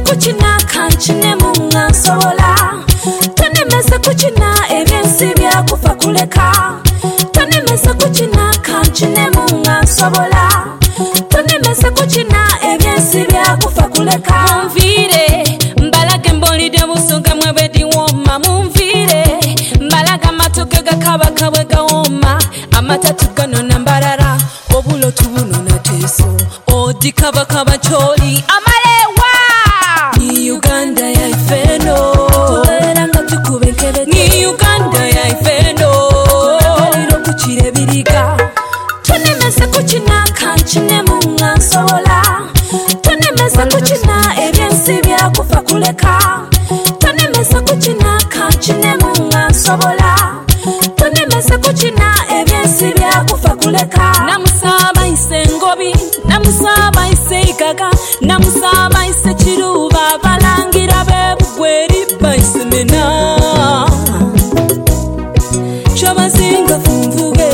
kuchina kanchine munga sobola tonemese kuchina ebyensi byakufa kuleka tonemese kuchina kanchine munga sobola tonemese kuchina ebyensi byakufa kuleka mumvire mbalage mbolide busuga mwebedi woma mumvire mbalaga matoke gakabaka bwe gawoma amatatu gano nambarara obulo tubuno nateso odikabakaba choli amalewa ni Uganda ya ifeno tuberanga tukubenkebe ni Uganda ya ifeno liro kuchire biriga tonemese kuchina kanchine munga sobola tonemese kuchina ebyensi byakufa kuleka tonemese kuchina kanchine munga sobola tonemese kuchina ebyensi byakufa kuleka namusaba isengobi namusaba iseikaga namusaba isechiruba balangira bebugweri baisemena chabazinga funvuge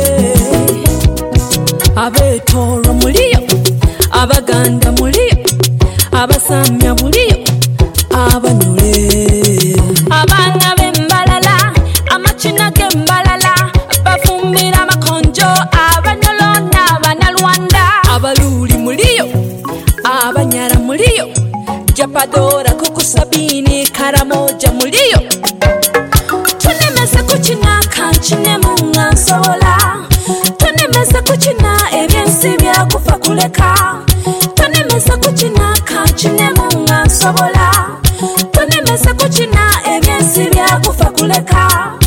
abetoro muliyo abaganda muliyo abasamya muliyo abanyole abana bembalala amachina gembalala bafumbira makonjo abanyolo n'abanalwanda abaluli muliyo abanyara muliyo japadora kukusabini karamoja muliyo tonemese kuchina kanchine munga sobola tonemese kuchina ebyensi byakufa kuleka tonemese kuchina kanchine munga sobola tonemese kuchina ebyensi byakufa kuleka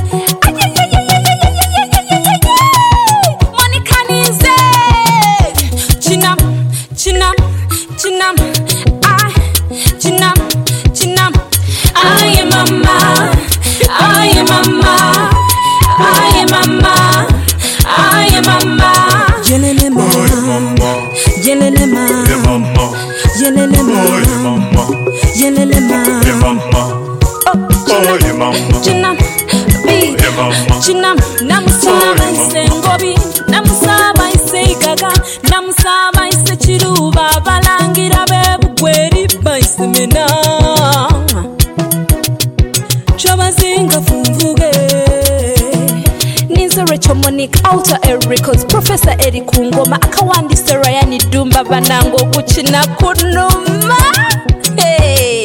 monikanize chinam chinam chinam chinam chinam aye mama aye mama aye mama aye mama yelele mama yelele mama yelele mama yelele mama chinam chinam namusaba isengobi namusaba iseikaga namusaba isechiruba balangira bebugweri baisemena chabazinga funvuge Ninzerecho Monique Alter Air Records Professor Eric Ngoma akawandise Ryan Dumba banango kuchina kunuma hey